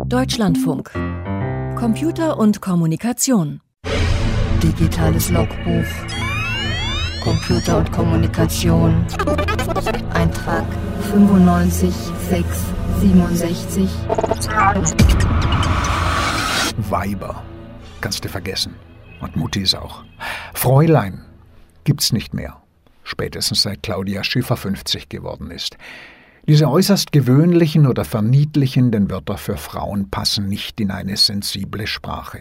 Deutschlandfunk. Computer und Kommunikation. Digitales Logbuch. Computer und Kommunikation. Eintrag 95667. Weiber. Kannst du vergessen. Und Muttis auch. Fräulein gibt's nicht mehr. Spätestens seit Claudia Schiffer 50 geworden ist. Diese äußerst gewöhnlichen oder verniedlichenden Wörter für Frauen passen nicht in eine sensible Sprache.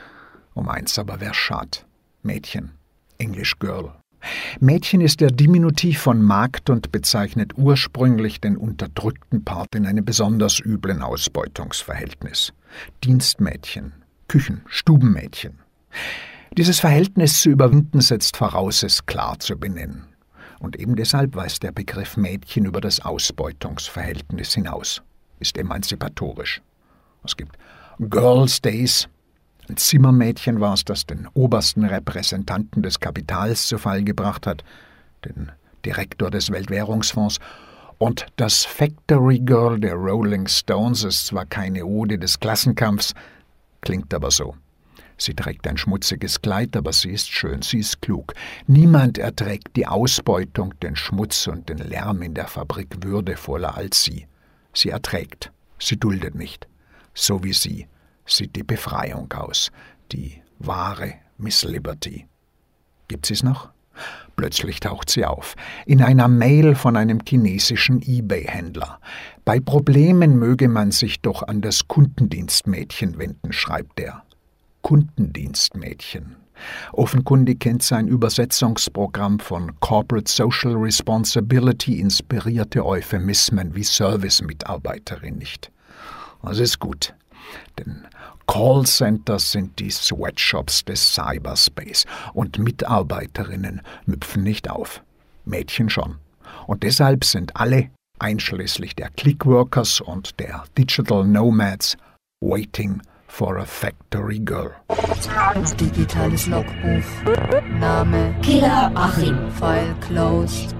Um eins aber wär's schad. Mädchen. English Girl. Mädchen ist der Diminutiv von Magd und bezeichnet ursprünglich den unterdrückten Part in einem besonders üblen Ausbeutungsverhältnis. Dienstmädchen, Küchen-, Stubenmädchen. Dieses Verhältnis zu überwinden setzt voraus, es klar zu benennen. Und eben deshalb weist der Begriff Mädchen über das Ausbeutungsverhältnis hinaus, ist emanzipatorisch. Es gibt Girls' Days. Ein Zimmermädchen war es, das den obersten Repräsentanten des Kapitals zu Fall gebracht hat, den Direktor des Weltwährungsfonds. Und das Factory Girl der Rolling Stones ist zwar keine Ode des Klassenkampfs, klingt aber so. Sie trägt ein schmutziges Kleid, aber sie ist schön, sie ist klug. Niemand erträgt die Ausbeutung, den Schmutz und den Lärm in der Fabrik würdevoller als sie. Sie erträgt, sie duldet nicht. So wie sie sieht die Befreiung aus, die wahre Miss Liberty. Gibt sie's noch? Plötzlich taucht sie auf, in einer Mail von einem chinesischen eBay-Händler. Bei Problemen möge man sich doch an das Kundendienstmädchen wenden, schreibt er. Kundendienstmädchen. Offenkundig kennt sein Übersetzungsprogramm von Corporate Social Responsibility inspirierte Euphemismen wie Service-Mitarbeiterin nicht. Das ist gut, denn Callcenters sind die Sweatshops des Cyberspace und Mitarbeiterinnen müpfen nicht auf, Mädchen schon. Und deshalb sind alle, einschließlich der Clickworkers und der Digital Nomads, waiting for a Factory Girl. Digitales Logbuch. Name Killer Achim. File closed.